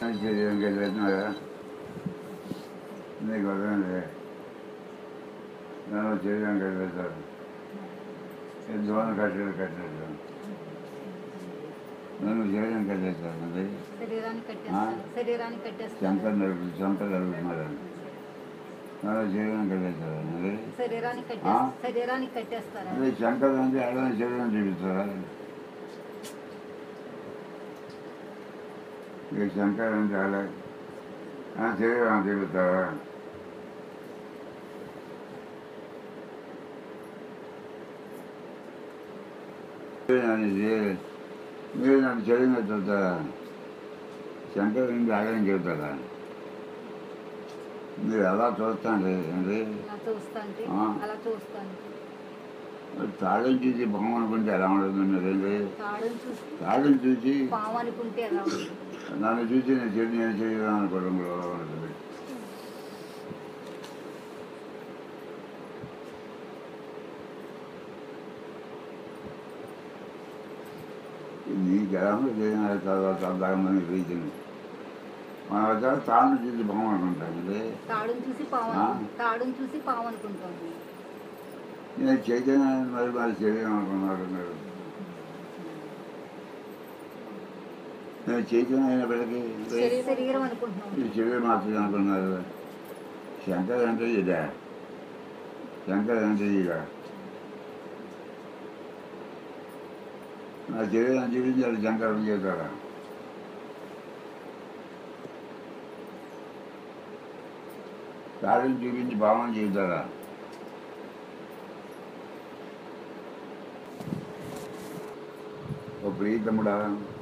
శరీరం కలిగినారా నీకు వదలండి నన్ను శరీరం కలిగిస్తారు దోణ కట్టడు కట్టినట్టు నన్ను శరీరం కట్టేస్తారు అండి శరీరాన్ని కట్టేస్తారు శరీరాన్ని కట్టేస్తారు శంకర్ నడుపు శంకర్ నడుపుతున్నారండి నన్ను శరీరం కట్టేస్తారు అండి శరీరాన్ని కట్టేస్తారు శరీరాన్ని కట్టేస్తారా అదే శంకర్ అంటే ఆడని శరీరం చూపిస్తారా ఇక శంకర్ అంటే ఆడ శరీరం చూపిస్తారా మీరు నన్ను శరీరం చెబుతారా శంకర్ నుంచి ఆడని చెబుతారా మీరు అలా చూస్తాండి అంటే అలా చూస్తాంటే అలా చూస్తాంటే తాళం చూసి పాము అనుకుంటే ఎలా ఉండదు మీరేంటి తాళం చూసి తాళం చూసి పాము అనుకుంటే ఎలా ఉంటుంది నన్ను చూసి నేను చెడు నేను చేయడం అనుకోవడం కూడా ఉంటుంది నీకు ఎలా ఉంటుంది తర్వాత మంది రీతిని మన వచ్చా తాళం చూసి పాము అనుకుంటాం అంటే తాడును చూసి పాము అనుకుంటాం. తాడును చూసి పాము అనుకుంటాం నేను చైతన్య మరి మరి శరీరం అనుకున్నాడు మీరు నేను చైతన్యం అయినప్పటికీ శరీరం అనుకుంటున్నాం ఈ శరీరం మాత్రమే అనుకున్నారు శంకర్ అంటే ఇదా శంకర్ అంటే ఇక నా శరీరం చూపించాడు శంకరం చేశారా తాడిని చూపించి భావన చేశారా ఓ ప్రీతముడా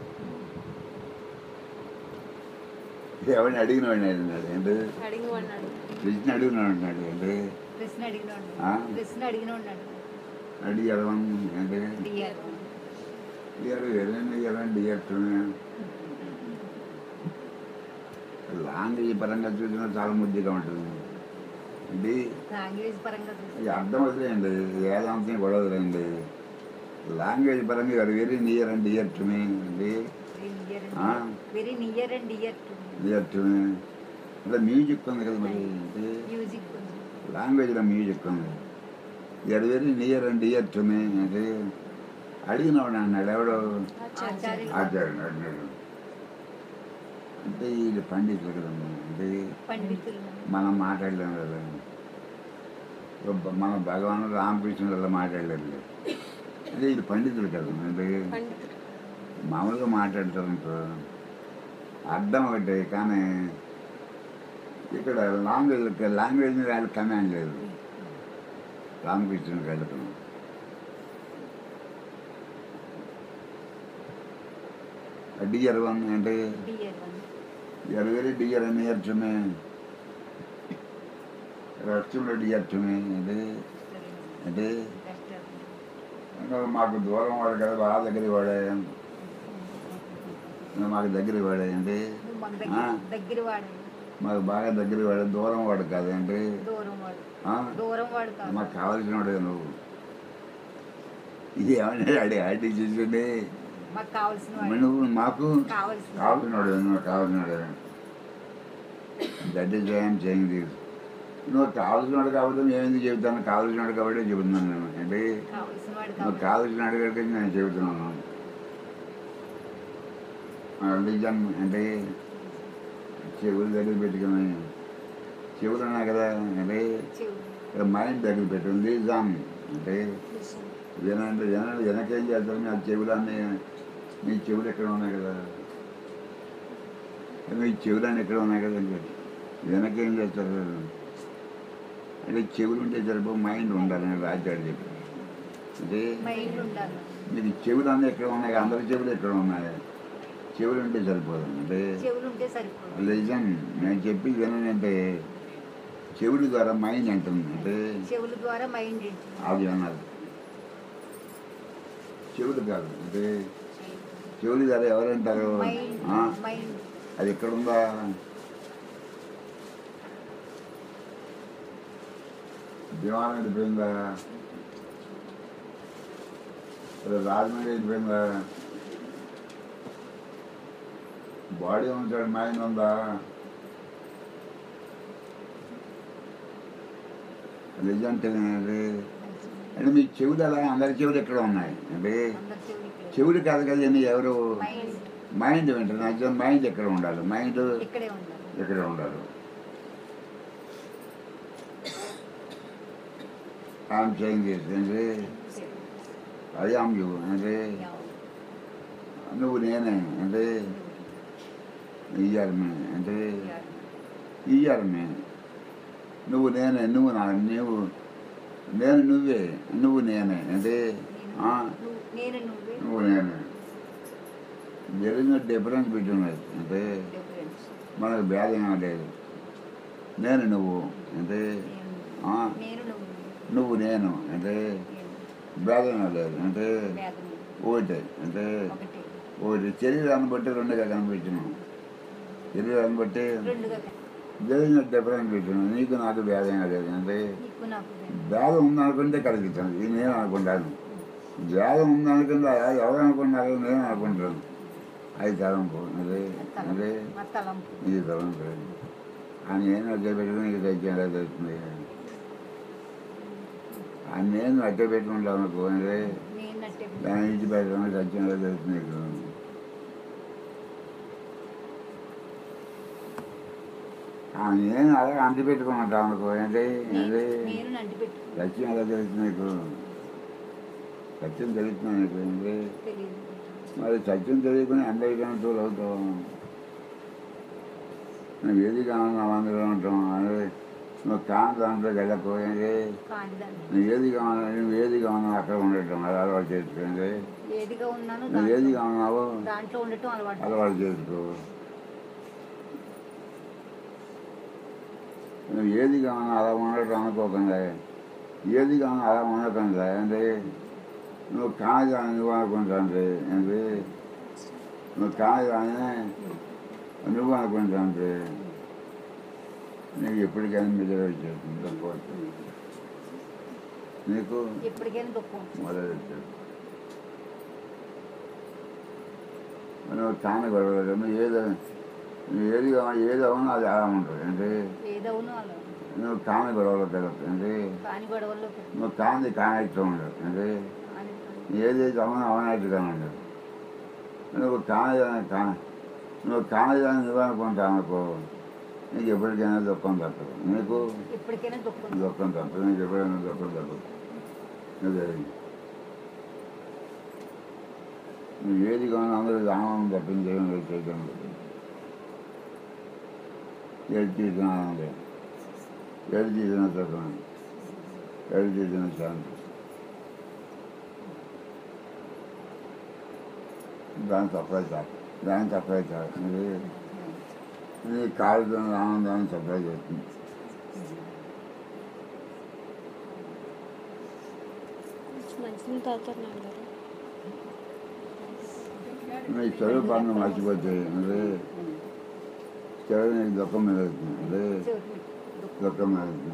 ఎవరిని అడిగిన వాడిని అడిగినాడు ఏంటి అడిగిన వాడినాడు కృష్ణ అడిగిన అంటున్నాడు ఏంటి ప్రశ్న అడిగిన ఆ? ప్రశ్న అడిగిన ఉన్నాడు అడిగి ఎదవం ఏంటి డిఆర్ డిఆర్ ఎదండి ఎదండి డిఆర్తోనే లాంగ్వేజ్ పరంగా చూసినా చాలా ముద్దుగా ఉంటుంది ఇది లాంగ్వేజ్ పరంగా చూసి ఇది అర్థం వదిలేయండి వేదాంతం గొడవ వదిలేయండి లాంగ్వేజ్ పరంగా you're very near and dear to me అండి very near and dear to dear to me అంటే మ్యూజిక్ ఉంది కదా మరి మ్యూజిక్ లాంగ్వేజ్లో మ్యూజిక్ ఉంది you're very near and dear to me అంటే అడిగినవాడు అన్నాడు ఎవడో ఆచార్యులు ఆచార్యుడు అన్నాడు అంటే వీళ్ళు పండితులు కదమ్మా అంటే పండితులు మనం మాట్లాడలేము కదా మన భగవాన్ రామకృష్ణుడు అలా మాట్లాడలేదు అదే ఇది పండితులు కదా అంటే మామూలుగా మాట్లాడుతారు అర్థం ఒకటి కానీ ఇక్కడ లాంగ్వేజ్ లాంగ్వేజ్ మీద వాళ్ళకి కమాండ్ లేదు రామకృష్ణుడికి వెళ్తాం డియర్ వన్ అంటే dear one you're very dear అని నేర్చుమే రక్షుడు డియర్చుమే అంటే అంటే ఇంకా మాకు దూరం వాడు కదా బాగా దగ్గర వాడే మాకు దగ్గర వాడే అంటే దగ్గర వాడు మాకు బాగా దగ్గర వాడు దూరం వాడు కాదంటే దూరం వాడు దూరం వాడు కాదు మాకు కావాల్సిన వాడు నువ్వు ఏమన్నా అడి అడి చూసుకుంటే మాకు కావాల్సిన వాడు నువ్వు మాకు కావాల్సిన కావాల్సిన వాడు నువ్వు కావాల్సిన వాడు that is I'm saying this నువ్వు కావాల్సిన వాడు కాబట్టి నేను ఎందుకు చెబుతాను కావాల్సిన వాడు కాబట్టి చెబుతున్నాను నేను అంటే కావాల్సిన వాడు నువ్వు కావాల్సిన వాడు కాబట్టి నేను చెబుతున్నాను రిజన్ అంటే చెవులు దగ్గర పెట్టుకుని చెవులు ఉన్నాయి కదా అంటే చెవులు మైండ్ దగ్గర పెట్టుకుని రిజన్ అంటే వినండి వినండి వెనకేం చేస్తారు మీ ఆ చెవులన్నీ మీ చెవులు ఎక్కడ ఉన్నాయి కదా మీ చెవులన్నీ ఎక్కడ ఉన్నాయి కదా వెనకేం చేస్తారు అంటే చెవులు ఉంటే సరిపో మైండ్ ఉండాలని రాజాడు చెప్పి అంటే మైండ్ ఉండాలి మీకు చెవులు అన్నీ ఎక్కడ ఉన్నాయి అందరి చెవులు ఎక్కడ ఉన్నాయి చెవులు ఉంటే సరిపోదు అంటే చెవులు ఉంటే సరిపోదు నిజం నేను చెప్పి వినంటే చెవుల ద్వారా మైండ్ అంటుంది అంటే చెవుల ద్వారా మైండ్ అది అన్నారు చెవులు కాదు అంటే చెవులు ద్వారా ఎవరంటారు మైండ్ అది ఎక్కడుందా విమానం వెళ్ళిపోయిందా రాజమండ్రి వెళ్ళిపోయిందా బాడీ ఉంటాడు, మైండ్ ఉందా? నిజంటే అంటే మీ చెవులు అలా అందరి చెవులు ఎక్కడ ఉన్నాయి అంటే అందరి చెవులు ఇక్కడే. చెవులు కాదు కదండి, ఎవరు మైండ్ మైండ్ వింటారు. నిజం మైండ్ ఎక్కడ ఉండాలి? మైండ్ ఇక్కడే ఉండాలి. ఎక్కడ ఉండాలి? ఆమె చేంజ్ చేసింది అది ఆమె అంటే నువ్వు నేనే అంటే ఇయ్యాలి అంటే ఇయ్యాలి నువ్వు నేనే, నువ్వు నా నువ్వు నేను నువ్వే, నువ్వు నేనే అంటే నేను నువ్వే నువ్వు నేనే. జరిగిన డిఫరెన్స్ పెట్టున్నది అంటే డిఫరెన్స్. మనకు భేదం లేదు. నేను నువ్వు అంటే ఆ, నేను నువ్వు నువ్వు నేను అంటే భేదం లేదు అంటే భేదం ఒకటే అంటే ఒకటి ఒకటి. శరీరాన్ని బట్టి రెండుగా కనిపించినాం, శరీరాన్ని బట్టి రెండుగా జరిగిన డిఫరెన్స్ పెట్టినాం. నీకు నాకు భేదం లేదు అంటే నీకు నాకు భేదం. భేదం ఉందనుకుంటే కలిగించాను, ఇది నేను అనుకుంటాను. భేదం ఉందనుకుంటే ఎవరు అనుకున్నారు? నేను అనుకుంటాను. అది తలంపు అదే అదే మా తలంపు. ఇది తలంపు. ఆ నేను అడ్డే పెట్టుకుని నీకు సత్యం ఎలా తెలుస్తుంది? ఆ నేను అడ్డే పెట్టుకుంటాను అనుకో అదే నేను నట్టే దాని నుంచి పెట్టడం సత్యం ఎలా తెలుస్తుంది నీకు? ఆ నేను అలా అంటి పెట్టుకుంటాను అనుకో అంటే అదే నేను నంటి పెట్టుకున్నాను. సత్యం ఎలా తెలుస్తుంది నీకు? సత్యం తెలుస్తుంది నీకు అంటే తెలియదు. మరి సత్యం తెలియకుని అందరికైనా తోలు అవుతావు. నువ్వు ఏది కావాలన్నా అందరూ ఉంటాం అదే నువ్వు కాని దాంట్లో వెళ్ళకపోయింది. కాని దాన్ని నువ్వు ఏది కావాలన్నా నువ్వు ఏది కావాలన్నా అక్కడ ఉండటం అది అలవాటు చేసుకోండి. ఏదిగా ఉన్నాను నువ్వు ఏది దాంట్లో కావాలన్నావో దాంట్లో ఉండటం అలవాటు. అలవాటు చేసుకో. నువ్వు ఏది కావాలన్నా అలా ఉండటం అనుకోకుండా ఏది కావాలన్నా అలా ఉండకుండా అంటే నువ్వు కాదు అని నువ్వు అనుకుంటాంటే అంటే నువ్వు కాదు అని నువ్వు అనుకుంటాంటే నీకు ఎప్పటికైనా మీద వచ్చేస్తుంది తక్కువ నీకు ఎప్పటికైనా దుఃఖం మొదలు వచ్చేది. నువ్వు తాను గొడవలేదు. నువ్వు ఏదో నువ్వు ఏది కావాలి ఏది అవునో అది అలా ఉంటుంది అంటే ఏదవునో అలా నువ్వు కాని గొడవలో పెరగదు అంటే కాని గొడవల్లో నువ్వు కాంది కానట్టు ఉండదు అంటే ఏదైతే అవునో అవనట్టుగా ఉండదు. నువ్వు కానిదాన్ని కా నువ్వు కానిదాన్ని నువ్వు అనుకుంటావు అనుకో నీకు ఎప్పటికైనా దుఃఖం తప్పదు. నీకు ఎప్పటికైనా దుఃఖం దుఃఖం తప్పదు. నీకు ఎప్పుడైనా దుఃఖం తప్పదు. అదే నువ్వు ఏది కావాలో అందరూ ఆనందం తప్పింది ఏం లేదు. చేయడం ఏది తీసిన ఆనందం, ఏది తీసిన సుఖం, ఏది తీసిన శాంతి. దాన్ని సప్లై చాలు, దాన్ని సప్లై చాలు. ఇది నీ కాలుతో ఆనందాన్ని సప్లై చేస్తుంది. నీ స్వరూపాన్ని మర్చిపోతే అదే చదువు నీకు దుఃఖం మీద అవుతుంది. అదే దుఃఖం మీద అవుతుంది.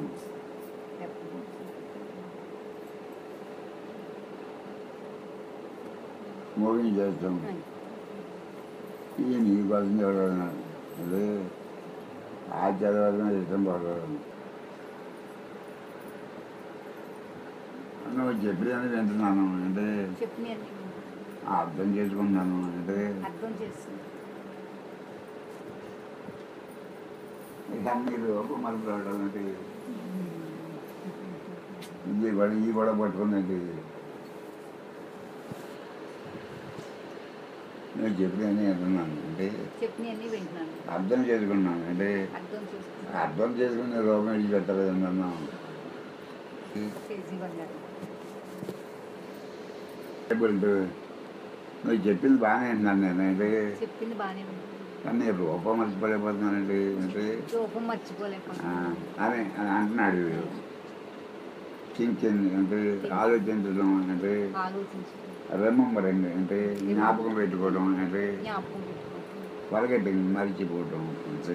మూవింగ్ చేస్తాం ఇది నీ కోసం చదవడం అదే ఆ చదవడం ఇష్టం పడడం. నువ్వు చెప్పేదని వింటున్నాను అంటే అర్థం చేసుకుంటున్నాను అంటే అర్థం చేస్తుంది. మీరు మరపు రావడం అంటే ఇది కూడా ఈ కూడా పట్టుకుందండి. నేను చెప్పినని వింటున్నాను అంటే చెప్పినవన్నీ వింటున్నాను. అర్థం చేసుకున్నాను అంటే అర్థం చేసుకున్నాను. అర్థం చేసుకుని రోగం ఇచ్చి పెట్టలేదు అన్నాను. నువ్వు చెప్పింది బాగానే వింటున్నాను నేను అంటే చెప్పింది బాగానే ఉంది కానీ రూపం మర్చిపోలేకపోతున్నానండి అంటే రూపం మర్చిపోలేకపోతున్నాను అని అని అంటున్నాడు వీడు. థింకింగ్ అంటే ఆలోచించడం అంటే రిమెంబరింగ్ అంటే జ్ఞాపకం పెట్టుకోవడం అంటే ఫర్గెటింగ్ మరిచిపోవటం అంటే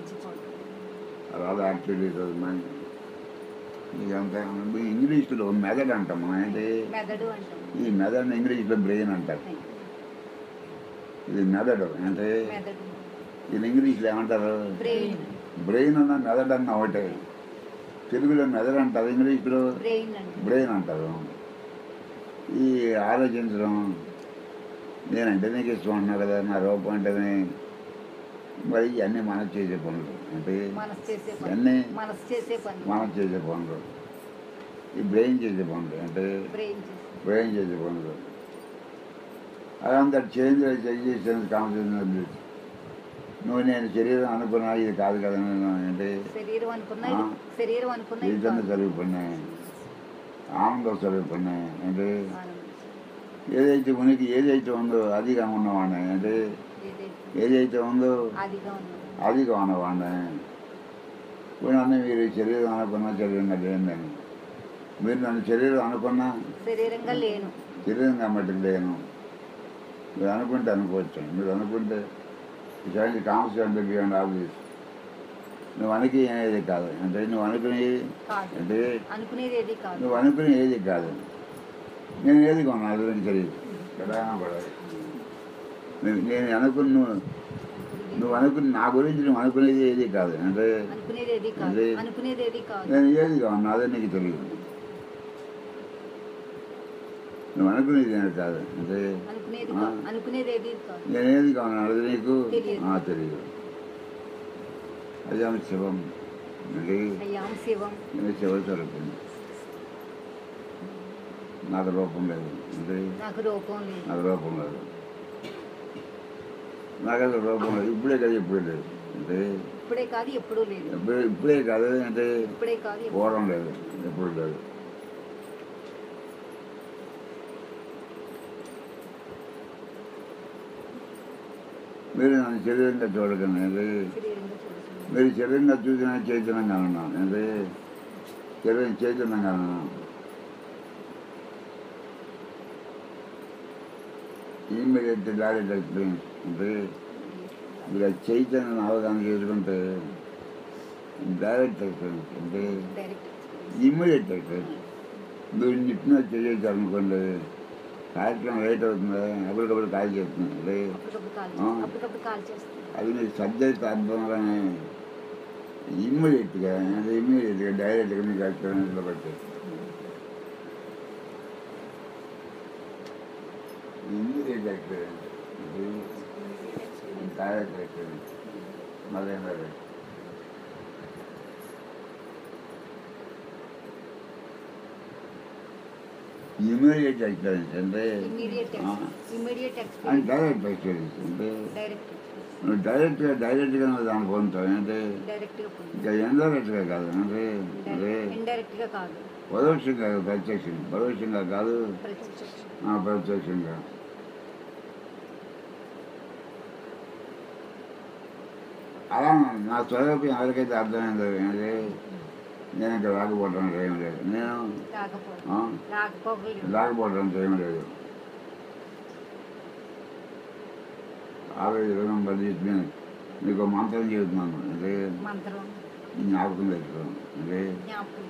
అలా యాక్టివిటీస్ ఇదంతా ఇంగ్లీష్లో మెథడ్ అంటాము అంటే ఈ మెథడ్ ఇంగ్లీష్లో బ్రెయిన్ అంటారు. ఇది మెథడ్ అంటే ఇది ఇంగ్లీష్లో ఏమంటారు? బ్రెయిన్. బ్రెయిన్ అన్న మెదడు అన్న ఒకటే. తెలుగులో మెదడు అంటారు, ఇంగ్లీష్లో బ్రెయిన్ అండి. బ్రెయిన్ అంటారు. ఈ ఆలోచించడం, నేనంటే నీకు ఇష్టం అంటున్నావు కదా, నా రూపం అంటేనే, మరి ఇవన్నీ మనసు చేసే పనులు. అంటే మనసు చేసే పని. ఇవన్నీ మనసు చేసే పని. మనసు చేసే పనులు. ఈ బ్రెయిన్ చేసే పనులు అంటే బ్రెయిన్ చేసే. బ్రెయిన్ చేసే పనులు. అదంతా చేంజ్ చేసేది కాన్షియస్నెస్. నువ్వు నేను శరీరం అనుకున్నా ఇది కాదు కదా, నేను అంటే శరీరం అనుకున్నా ఇది- శరీరం అనుకున్నా ఇది చైతన్య కాదు. స్వరూపుణ్ణి, ఆనంద స్వరూపుణ్ణి. అంటే ఆనందం. ఏదైతే ఉనికి ఏదైతే ఉందో అదిగా ఉన్నవాడిని. అంటే ఏదైతే ఏదైతే ఉందో అదిగా ఉన్నది. అదిగా ఉన్నవాడిని. ఇప్పుడు నన్ను మీరు శరీరం అనుకున్నా శరీరంగా లేదని, మీరు నన్ను శరీరం అనుకున్నా శరీరంగా లేను. శరీరంగా మట్టుకు లేను. మీరు అనుకుంటే అనుకోవచ్చు. మీరు అనుకుంటే ఇలాంటి కాన్సెప్ట్ బియాండ్ ఆబ్వియస్. నువ్వు అనుకు ఏది కాదు. అంటే నువ్వు అనుకునేది కాదు. అంటే అనుకునేది ఏది కాదు. నువ్వు అనుకునే ఏది కాదు. నేను ఏది కొన్నా అది నాకు తెలియదు కదా. పడాలి నేను నేను అనుకున్న నువ్వు నువ్వు అనుకుని నా గురించి నువ్వు అనుకునేది ఏది కాదు. అంటే అనుకునేది ఏది కాదు. అంటే అనుకునేది ఏది కాదు. నేను ఏది కాను అదే నీకు తెలియదు. నువ్వు అనుకునేది నేను కాదు. అంటే అనుకునేది కాదు. అనుకునేది ఏది కాదు. నేను ఏది కాను అది నీకు తెలియదు. ఆ, తెలియదు. అజాం శివం అంటే అయ్యాం శివం. నేను శివ స్వరూపిణి. నాకు రూపం లేదు. అంటే నాకు రూపం లేదు. నాకు రూపం లేదు. నాకు అసలు రూపం లేదు. ఇప్పుడే కాదు ఎప్పుడే లేదు. అంటే ఇప్పుడే కాదు ఎప్పుడూ లేదు. ఎప్పుడే ఇప్పుడే కాదు అంటే ఇప్పుడే కాదు ఎప్పుడూ పూర్వం లేదు, ఎప్పుడు లేదు. మీరు నన్ను శరీరంగా చూడకండి. అంటే శరీరంగా చూడుతుంది. మీరు శరీరంగా చూసిన చైతన్యంగా ఉన్నాను. అంటే శరీరం చైతన్యంగా ఉన్నాను. Immediate direct experience. అంటే మీరు ఆ చైతన్యం అవగాహన చేసుకుంటే డైరెక్ట్ ఎక్స్పీరియన్స్. అంటే డైరెక్ట్ ఇమ్మీడియట్ ఎక్స్పీరియన్స్. మీరు నిట్టిన చేయొచ్చు అనుకోండి, కార్యక్రమం లేట్ అవుతుంది, అప్పటికప్పుడు కాల్ చేస్తుంది. అంటే అప్పటికప్పుడు కాల్ ఆ. అప్పటికప్పుడు కాల్ చేస్తుంది. అది మీకు సబ్జెక్ట్ అర్థంగానే ఇమ్మీడియట్గా అంటే ఇమ్మీడియట్గా డైరెక్ట్గా మీకు ఎక్స్పీరియన్స్లో పెట్టేది. Immediate experience direct experience. మళ్ళీ మరి ఇమ్మీడియట్ ఎక్స్పీరియన్స్ అంటే ఇమ్మీడియట్ ఆ, ఇమ్మీడియట్ అని ఎక్స్పీరియన్స్. Direct experience. అంటే డైరెక్ట్ నువ్వు డైరెక్ట్గా డైరెక్ట్గా నువ్వు దాన్ని పొందుతావు. అంటే డైరెక్ట్గా పొంది. ఇంకా ఇండైరెక్ట్గా కాదు. అంటే అంటే ఇండైరెక్ట్ గా కాదు. పరోక్షంగా కాదు, ప్రత్యక్షంగా. పరోక్షంగా కాదు, ప్రత్యక్ష. ఆ, ప్రత్యక్షంగా. అలా నా స్వరూపం ఎవరికైతే అర్థమైందో అంటే నేను ఇక్కడ రాకపోవడం ఏం లేదు. నేను రాకపోవడం ఆ, రాకపోవడం రాకపోవడం ఏం లేదు. ఆరోగ్య రుణం బదిలీ మీకు మంత్రం చెబుతున్నాను. అంటే మంత్రం జ్ఞాపకం తెచ్చుకోను. అంటే జ్ఞాపకం.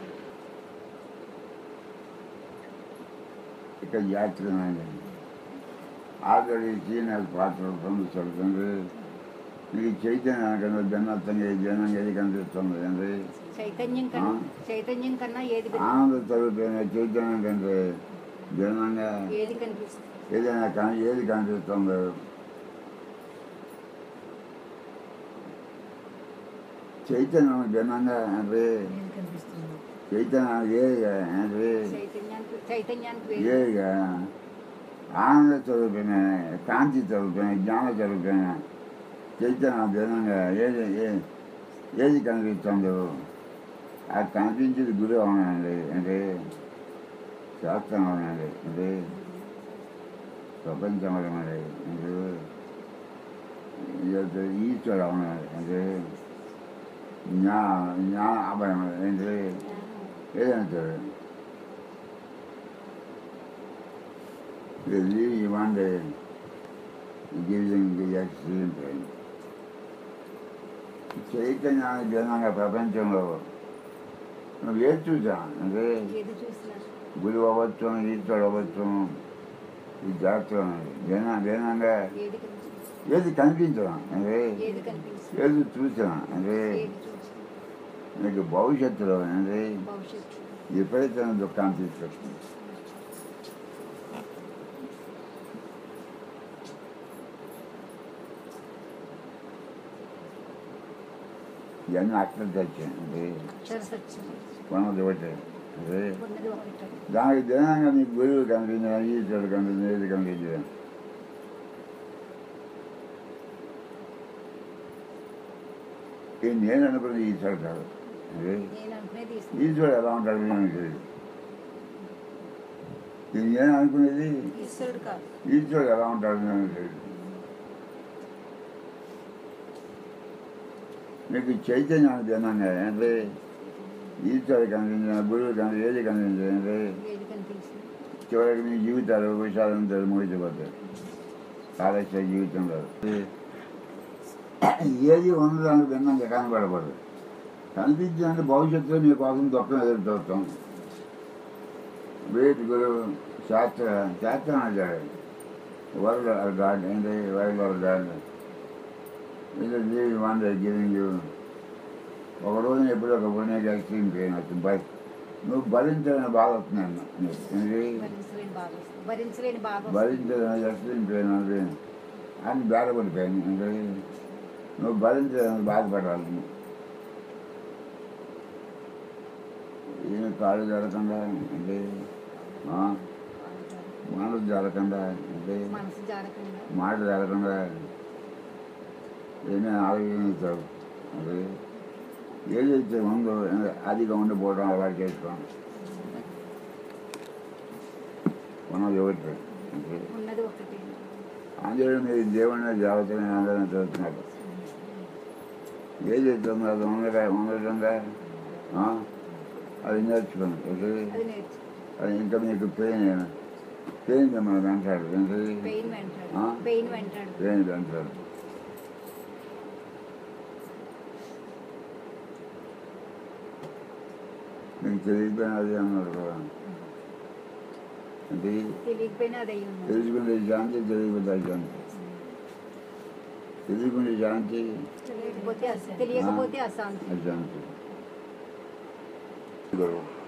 ఇక్కడ జాగ్రత్తగా ఆదరించి నాకు పాత్ర పొందుతుంది. నీకు చైతన్యం కన్నా భిన్నత్వంగా జనం ఏది కనిపిస్తుంది. అంటే చైతన్యం కన్నా చైతన్యం కన్నా ఏది భిన్నం? ఆనంద స్వరూపమైన చైతన్యం కంటే భిన్నంగా ఏది కనిపిస్తుంది? ఏదైనా కానీ ఏది కనిపిస్తుందో చైతన్యం భిన్నంగా అంటే ఏది కనిపిస్తుంది? చైతన్యం ఏదిగా అంటే చైతన్యానికి చైతన్యానికి వేరు. ఏదిగా ఆనంద స్వరూపమైన కాంతి స్వరూపమైన జ్ఞాన స్వరూపమైన చైతన్యం భిన్నంగా ఏది ఏ- ఏది కనిపిస్తుందో ఆ కనిపించేది గురి అవునండి. అంటే శాస్త్రం అవునండి. అంటే ప్రపంచం అవునండి. అంటే ఈశ్వరు అవునండి. అంటే జ్ఞా జ్ఞాన అభయం అంటే ఏదంటారు ఇది ఇవ్వండి గివింగ్ ఎక్స్ట్రీమ్ పెయిన్. చైతన్యానికి భిన్నంగా ప్రపంచంలో నువ్వు ఏది చూసా అంటే ఏది చూసినా గురువు అవ్వచ్చు, ఈశ్వరుడు అవ్వచ్చు, ఈ జాతర భిన్న భిన్నంగా ఏది కనిపిస్తుంది? ఏది కనిపించడం అంటే ఏది కనిపిస్తుంది ఏది చూసాం అంటే ఏది చూసి నీకు భవిష్యత్తులో అంటే భవిష్యత్తు విపరీతమైన దుఃఖాన్ని తీసుకొస్తుంది. ఇవన్నీ అక్కడ తెచ్చాయి అంటే అక్షర సత్యం ఉన్నది ఒకటే అంటే ఉన్నది ఒకటి దానికి దినంగా నీకు గురువు కనిపించిన ఈశ్వరుడు కనిపించిన ఏది కనిపించదు. ఇది నేను అనుకున్నది ఈశ్వరుడు కాదు అంటే నేను అనుకునేది ఈశ్వరుడు ఎలా ఉంటాడు నేను తెలియదు. ఇది నేను అనుకునేది ఈశ్వరుడు కాదు ఈశ్వరుడు ఎలా ఉంటాడు నేను తెలియదు. మీకు చైతన్యం దినంగా అంటే ఈశ్వరుడు కనిపించిన గురువు కనిపి ఏది కనిపించదు అంటే ఏది కనిపిస్తుంది చివరికి మీ జీవితాలు విషాదంతో ముగిసిపోతాయి. ఆలస్య జీవితంలో ఏది ఉన్నదానికి భిన్నంగా కనబడబడదు. కనిపించినంటే భవిష్యత్తులో మీ కోసం దుఃఖం ఎదురు చూస్తాం. వేటి గురువు శాస్త్ర శాస్త్రం అంటాడు వరల్డ్ గాడ్ ఏంటి వరల్డ్ గాడ్ ఇది లీవ్ వన్ గివింగ్ యూ. ఒక రోజున ఎప్పుడో ఒక పుణ్యకి ఎక్స్ట్రీమ్ పెయిన్ వస్తుంది బట్ నువ్వు భరించలేని బాధ వస్తుంది అన్న భరించలేని బాధ వస్తుంది. భరించలేని బాధ వస్తుంది. భరించలేని ఎక్స్ట్రీమ్ పెయిన్ అంటే అని బేరపడిపోయాను అంటే నువ్వు భరించలేని బాధపడాలి. ఈయన కాళ్ళు జరగకుండా అంటే మనసు జరగకుండా అంటే మనసు జారకుండా మాట జరగకుండా ఏమీ ఆలోచించావు అంటే ఏదైతే ఉందో అదిగా ఉండిపోవడం అలవాటు చేసుకోండి. ఉన్నది ఒకటి అంటే ఉన్నది ఒకటి అందరూ మీరు దేవుడిని దేవతని అందరినీ చదువుతున్నారు. ఏదైతే ఉందో అది ఉండగా ఉండటంగా అది నేర్చుకోండి. అంటే అది నేర్చు అది ఇంకా మీకు పెయిన్ పెయిన్ మిమ్మల్ని వెంటాడు ఏంటి పెయిన్ వెంటాడు పెయిన్ వెంటాడు పెయిన్ వెంటాడు. మీకు తెలియకపోయినా అదే అన్నారు కదా అంటే తెలియకపోయినా అదే ఉన్నది. తెలుసుకుంటే శాంతి తెలియకపోతే శాంతి తెలియకుంటే శాంతి తెలియకపోతే అశాంతి తెలియకపోతే అశాంతి అశాంతి. గురువు